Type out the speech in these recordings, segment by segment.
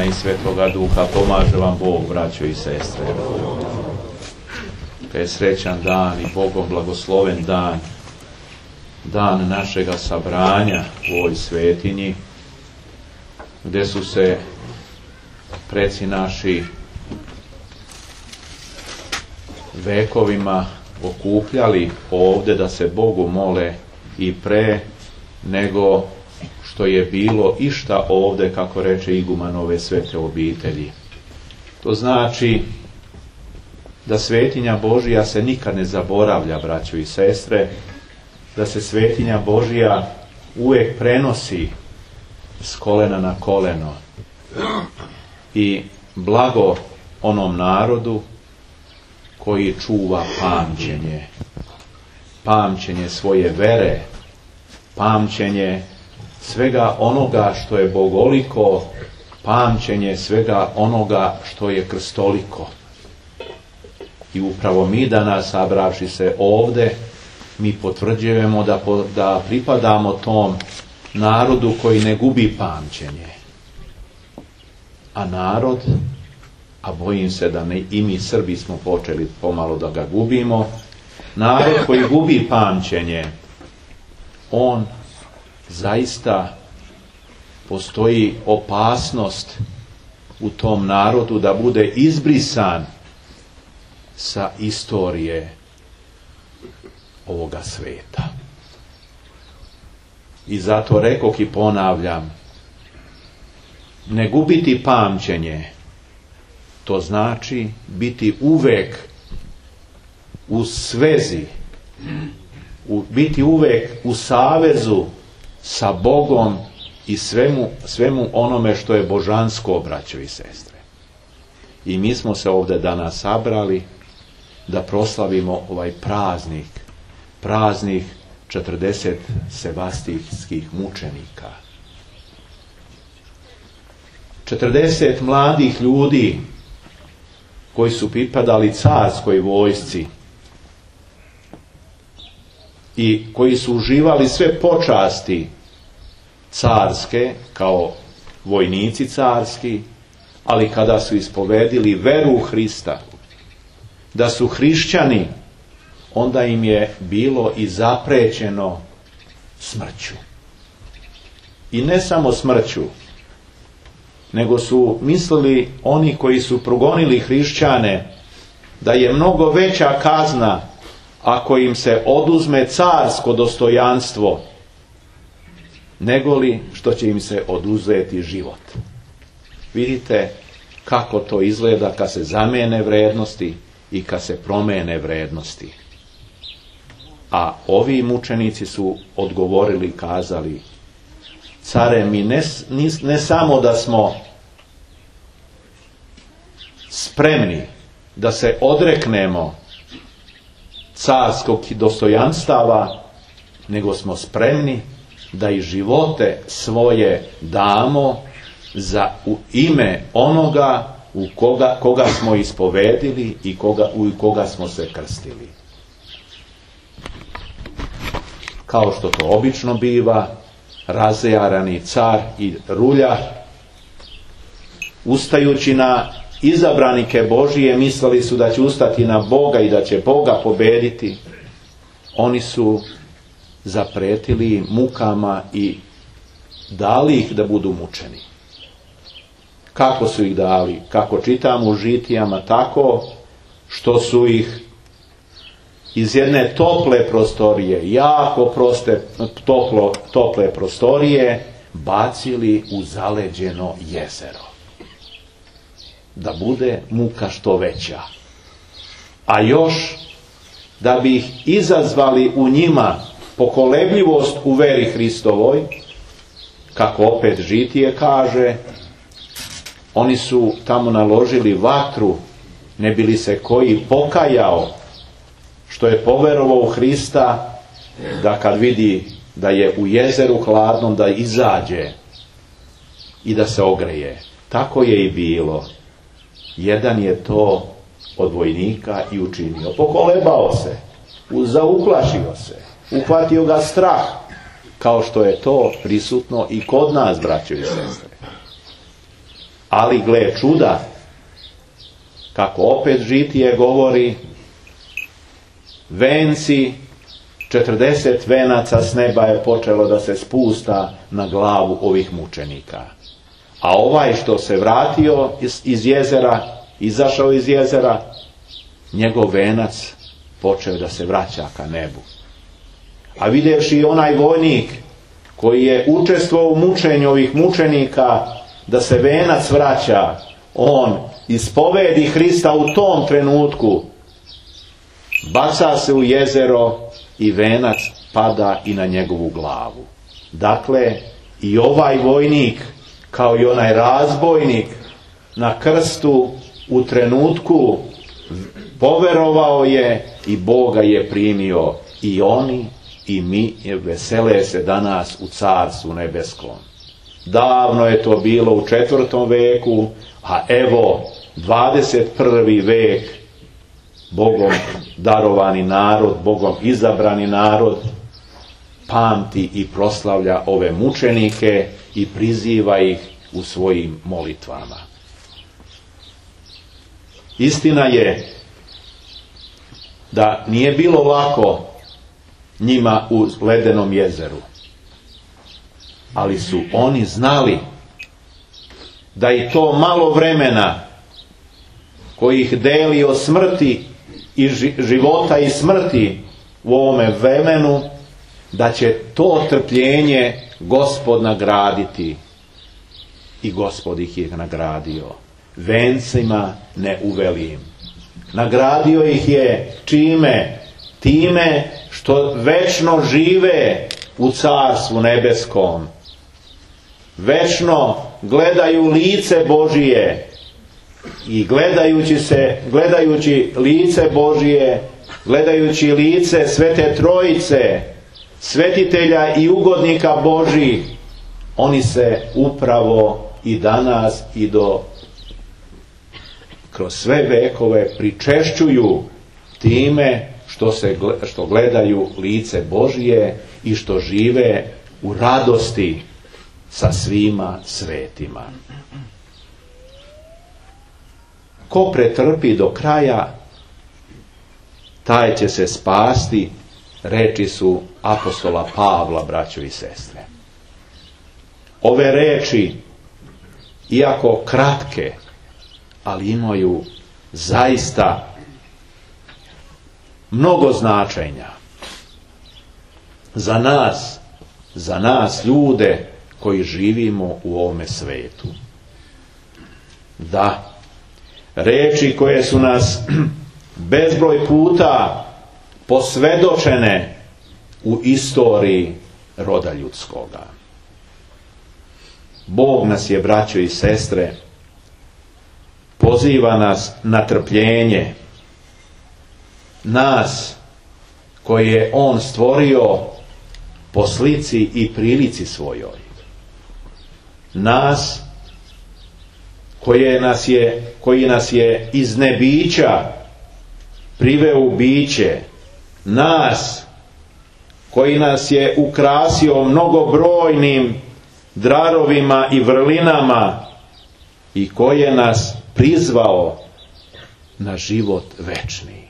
Sina i Svetoga Duha. Pomaže vam Bog, braćo i sestre. To je srećan dan i Bogom blagosloven dan. Dan našega sabranja u ovoj svetinji, gdje su se preci naši vekovima okupljali ovdje da se Bogu mole i pre nego što je bilo išta ovdje, kako reče iguman ove svete obitelji. To znači da svetinja Božija se nikad ne zaboravlja, braćo i sestre, da se svetinja Božija uvijek prenosi s kolena na koleno i blago onom narodu koji čuva pamćenje svoje vere, pamćenje svega onoga što je bogoliko, pamćenje svega onoga što je krstoliko. I upravo mi danas, sabravši se ovdje, mi potvrđujemo da pripadamo tom narodu koji ne gubi pamćenje. A narod, a bojim se da i mi Srbi smo počeli pomalo da ga gubimo, narod koji gubi pamćenje, on zaista postoji opasnost u tom narodu da bude izbrisan sa istorije ovoga sveta. I zato rekoh i ponavljam, ne gubiti pamćenje, to znači biti uvek u svezi, biti uvek u savezu sa Bogom i svemu onome što je božansko, braćo i sestre. I mi smo se ovdje danas sabrali da proslavimo ovaj praznik 40 sevastijskih mučenika. 40 mladih ljudi koji su pripadali carskoj vojsci i koji su uživali sve počasti carske kao vojnici carski, ali kada su ispovedili veru u Hrista, da su hrišćani, onda im je bilo i zaprećeno smrću. I ne samo smrću, nego su mislili oni koji su progonili hrišćane da je mnogo veća kazna ako im se oduzme carsko dostojanstvo, negoli što će im se oduzeti život. Vidite kako to izgleda kad se zamijene vrednosti i kad se promene vrednosti. A ovi mučenici su odgovorili i kazali: care, mi ne samo da smo spremni da se odreknemo carskog dostojanstava, nego smo spremni da i živote svoje damo u ime onoga koga smo ispovedili i u koga smo se krstili. Kao što to obično biva, razjarani car i rulja, ustajući na izabranike Božije, mislili su da će ustati na Boga i da će Boga pobediti. Oni su zapretili mukama i dali ih da budu mučeni. Kako su ih dali? Kako čitamo u žitijama, tako što su ih iz jedne tople prostorije, jako tople prostorije, bacili u zaleđeno jezero. Da bude muka što veća. A još, da bi ih izazvali u njima pokolebljivost u veri Hristovoj, kako opet žitije kaže, oni su tamo naložili vatru, ne bi li se koji pokajao što je poverovao u Hrista, da kad vidi da je u jezeru hladnom, da izađe i da se ogreje. Tako je i bilo. Jedan je to od vojnika i učinio. Pokolebao se, zauplašio se, uhvatio ga strah, kao što je to prisutno i kod nas, braćo i sestre. Ali gle čuda, kako opet žitije govori, venci, 40 venaca s neba je počelo da se spusta na glavu ovih mučenika. A ovaj što se vratio iz jezera, izašao iz jezera, njegov venac počeo da se vraća ka nebu. A vidjevši onaj vojnik koji je učestvovao u mučenju ovih mučenika, da se venac vraća, on ispovedi Hrista u tom trenutku, baca se u jezero i venac pada i na njegovu glavu. Dakle, i ovaj vojnik, kao i onaj razbojnik na krstu, u trenutku poverovao je i Boga je primio. I oni i mi vesele se danas u Carstvu nebeskom. Davno je to bilo u 4. veku, a evo 21. vek, Bogom darovani narod, Bogom izabrani narod, pamti i proslavlja ove mučenike i priziva ih u svojim molitvama. Istina je da nije bilo lako njima u ledenom jezeru, ali su oni znali da i to malo vremena koji ih deli od smrti i života i smrti u ovome vremenu, da će to trpljenje Gospod nagraditi. I Gospod ih je nagradio vencima neuvelim. Nagradio ih je čime? Time što večno žive u Carstvu nebeskom. Večno gledaju lice Božije i gledajući lice Božije, gledajući lice Svete Trojice, svetitelja i ugodnika Božih, oni se upravo i danas i kroz sve vekove pričešćuju time što gledaju lice Božije i što žive u radosti sa svima svetima. Ko pretrpi do kraja, taj će se spasti, reči su apostola Pavla, braćo i sestre. Ove reči, iako kratke, ali imaju zaista mnogo značenja za nas ljude koji živimo u ovome svetu. Da, reči koje su nas bezbroj puta posvedočene u istoriji roda ljudskoga. Bog nas je, braćo i sestre, poziva nas na trpljenje, nas koje je On stvorio po slici i prilici svojoj, nas koji nas je iz nebića priveo u biće, nas koji nas je ukrasio mnogobrojnim darovima i vrlinama i koje nas prizvao na život večni.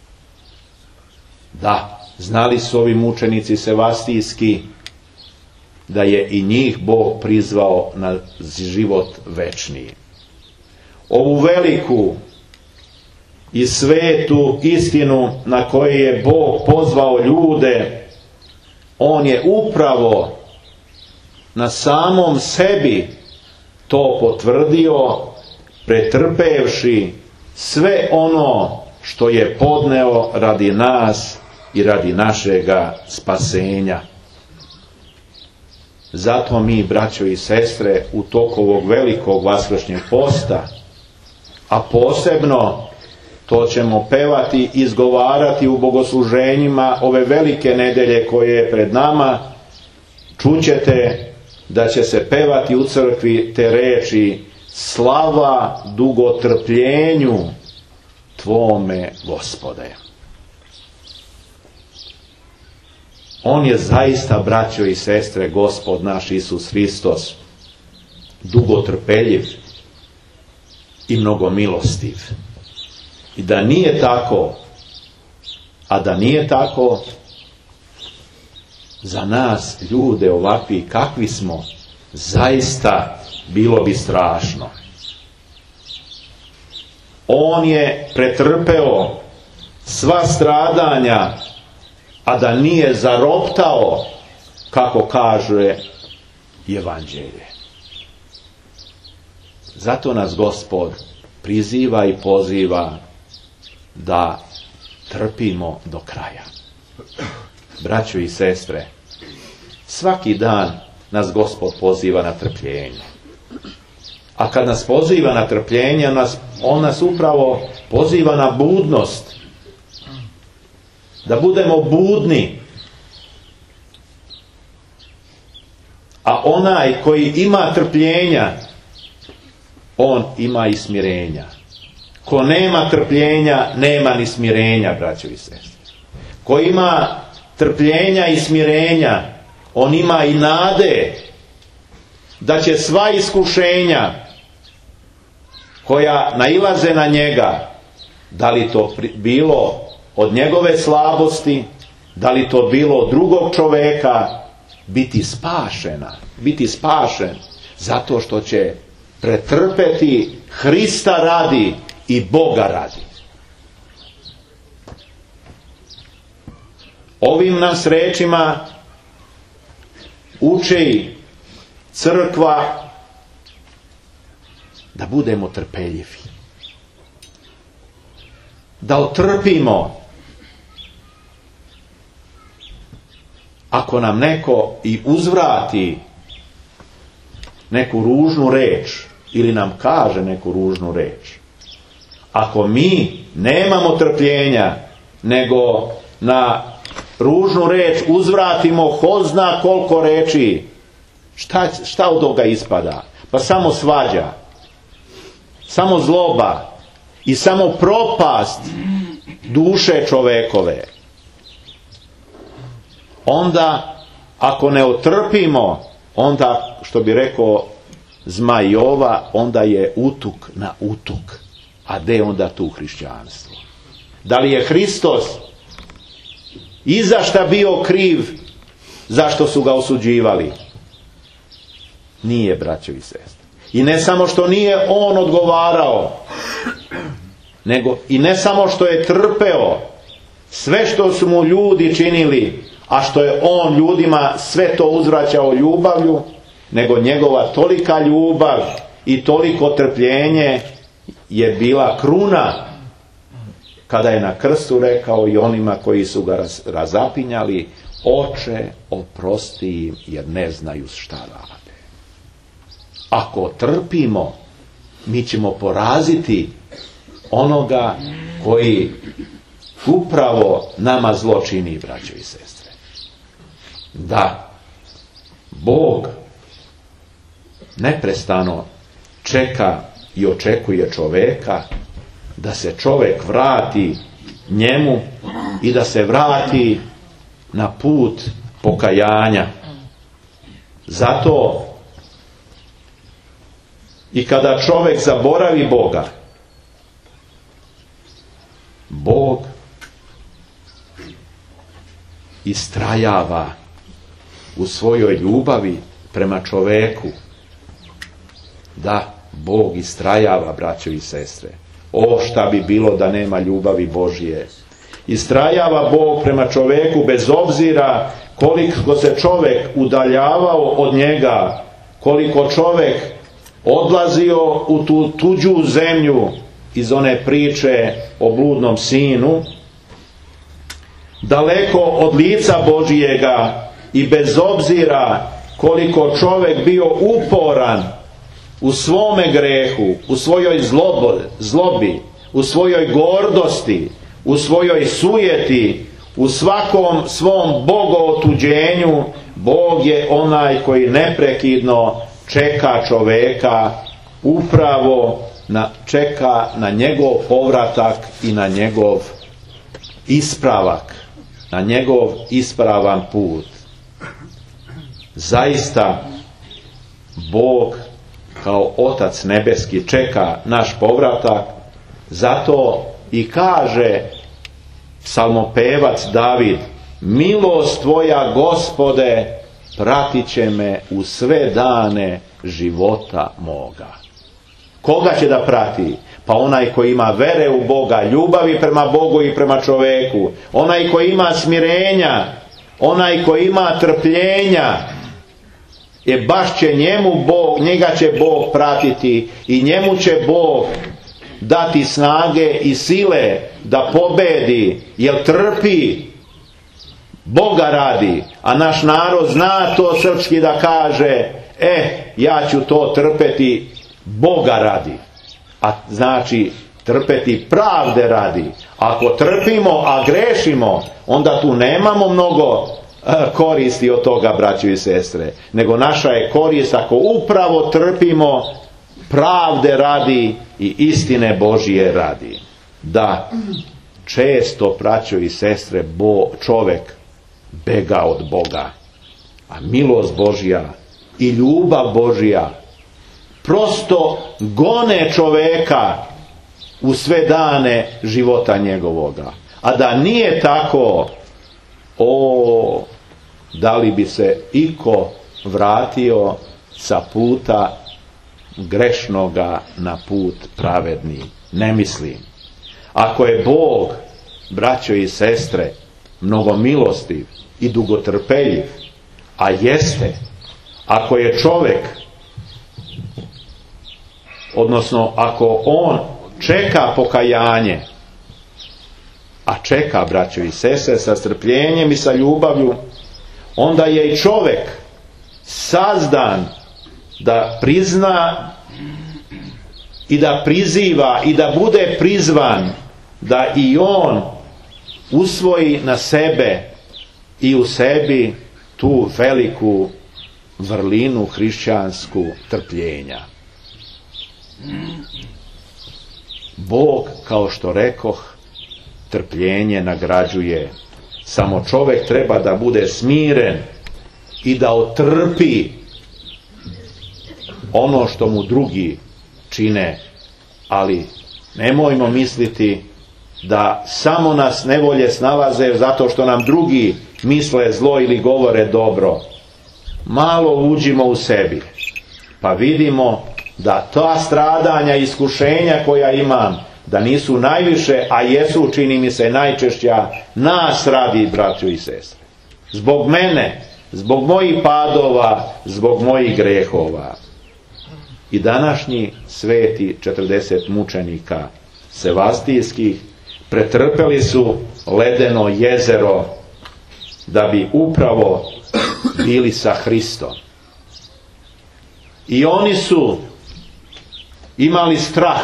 Da, znali su ovi mučenici sevastijski da je i njih Bog prizvao na život večni. Ovu veliku i svetu istinu na koju je Bog pozvao ljude, On je upravo na samom sebi to potvrdio, pretrpevši sve ono što je podneo radi nas i radi našega spasenja. Zato mi, braćo i sestre, u toku ovog velikog vaskršnjeg posta, a posebno to ćemo pevati, izgovarati u bogosluženjima ove velike nedelje koje je pred nama, čućete da će se pevati u crkvi te reči: slava dugotrpljenju Tvome, Gospode. On je zaista, braćo i sestre, Gospod naš Isus Hristos, dugotrpeljiv i mnogo milostiv. I da nije tako, a da nije tako, za nas ljude ovakvi kakvi smo, zaista bilo bi strašno. On je pretrpeo sva stradanja, a da nije zaroptao, kako kaže Evanđelje. Zato nas Gospod priziva i poziva da trpimo do kraja. Braćo i sestre, svaki dan nas Gospod poziva na trpljenje. A kad nas poziva na trpljenje, on nas upravo poziva na budnost. Da budemo budni. A onaj koji ima trpljenja, on ima i smirenja. Ko nema trpljenja, nema ni smirenja, braćo i sestre. Ko ima trpljenja i smirenja, on ima i nade da će sva iskušenja koja nailaze na njega, da li to bilo od njegove slabosti, da li to bilo od drugog čoveka, biti spašen, zato što će pretrpeti Hrista radi i Boga radi. Ovim nas rečima uči crkva da budemo trpeljivi, da otrpimo ako nam neko i uzvrati neku ružnu reč ili nam kaže neku ružnu reč. Ako mi nemamo trpljenja, nego na ružnu reč uzvratimo ko zna koliko reči, šta od toga ispada? Pa samo svađa, samo zloba i samo propast duše čovekove. Onda, ako ne otrpimo, onda, što bi rekao zmaj Jova, onda je utuk na utuk. A gde je onda tu hrišćanstvo? Da li je Hristos i za šta bio kriv, zašto su ga osuđivali? Nije, braćo i sestre. I ne samo što nije on odgovarao, nego i ne samo što je trpeo sve što su mu ljudi činili, a što je on ljudima sve to uzvraćao ljubavlju, nego njegova tolika ljubav i toliko trpljenje je bila kruna kada je na krstu rekao i onima koji su ga razapinjali: Oče, oprosti im jer ne znaju šta rade. Ako trpimo, mi ćemo poraziti onoga koji upravo nama zlo čini, braćo i sestre. Da, Bog neprestano čeka i očekuje čoveka da se čovek vrati njemu i da se vrati na put pokajanja. Zato i kada čovek zaboravi Boga, Bog istrajava u svojoj ljubavi prema čoveku. Da, Bog istrajava, braćo i sestre. O, šta bi bilo da nema ljubavi Božje. Istrajava Bog prema čoveku bez obzira koliko se čovek udaljavao od njega, koliko čovek odlazio u tu tuđu zemlju iz one priče o bludnom sinu, daleko od lica Božijega, i bez obzira koliko čovek bio uporan u svome grehu, u svojoj zlobi, u svojoj gordosti, u svojoj sujeti, u svakom svom bogootuđenju, Bog je onaj koji neprekidno čeka čoveka, upravo čeka na njegov povratak i na njegov ispravak, na njegov ispravan put. Zaista Bog kao Otac nebeski čeka naš povratak. Zato i kaže psalmopevac David: milost tvoja, Gospode, pratit će me u sve dane života moga. Koga će da prati? Pa onaj koji ima vere u Boga, ljubavi prema Bogu i prema čoveku, onaj koji ima smirenja, onaj koji ima trpljenja, baš će njega će Bog pratiti i njemu će Bog dati snage i sile da pobedi, jer trpi, Boga radi. A naš narod zna to srpski da kaže: ja ću to trpeti Boga radi. A znači trpeti pravde radi. Ako trpimo, a grešimo, onda tu nemamo mnogo koristi od toga, braćo i sestre, nego naša je korist ako upravo trpimo pravde radi i istine Božije radi. Da, često, braćo i sestre, čovek bega od Boga, a milost Božja i ljubav Božja prosto gone čoveka u sve dane života njegovoga. A da nije tako, da li bi se iko vratio sa puta grešnoga na put pravedni? Ne mislim. Ako je Bog, braćo i sestre, mnogo milostiv i dugotrpeljiv, a jeste, ako je čovjek, odnosno ako on čeka pokajanje, a čeka, braćo i sestre, sa strpljenjem i sa ljubavlju, onda je i čovjek sazdan da prizna i da priziva i da bude prizvan da i on usvoji na sebe i u sebi tu veliku vrlinu hrišćansku trpljenja. Bog, kao što rekoh, trpljenje nagrađuje. Samo čovjek treba da bude smiren i da otrpi ono što mu drugi čine. Ali nemojmo misliti da samo nas nevolje snalaze zato što nam drugi misle zlo ili govore dobro. Malo uđimo u sebi, pa vidimo da ta stradanja i iskušenja koja imam, da nisu najviše, a jesu, čini mi se, najčešća nas radi, braćo i sestre. Zbog mene, zbog mojih padova, zbog mojih grehova. I današnji sveti 40 mučenika sevastijskih pretrpeli su ledeno jezero da bi upravo bili sa Hristom. I oni su imali strah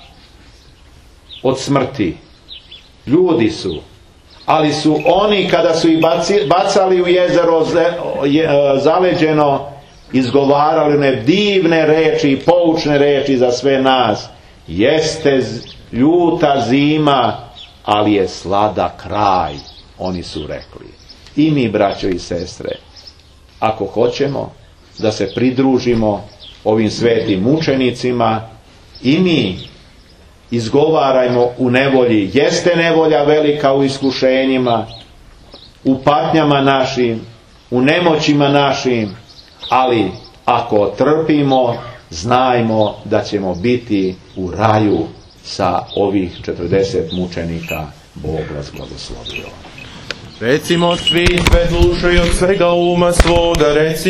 od smrti. Ljudi su. Ali su oni, kada su ih bacali u jezero zaleđeno, izgovarali one divne reči i poučne reči za sve nas. Jeste ljuta zima, ali je sladak kraj, oni su rekli. I mi, braćo i sestre, ako hoćemo da se pridružimo ovim svetim mučenicima, i mi izgovarajmo u nevolji. Jeste nevolja velika u iskušenjima, u patnjama našim, u nemoćima našim, ali ako trpimo, znajmo da ćemo biti u raju sa ovih 40 mučenika. Bog vas blagoslovio. Recimo svi sve duše i od svega uma svoga, reci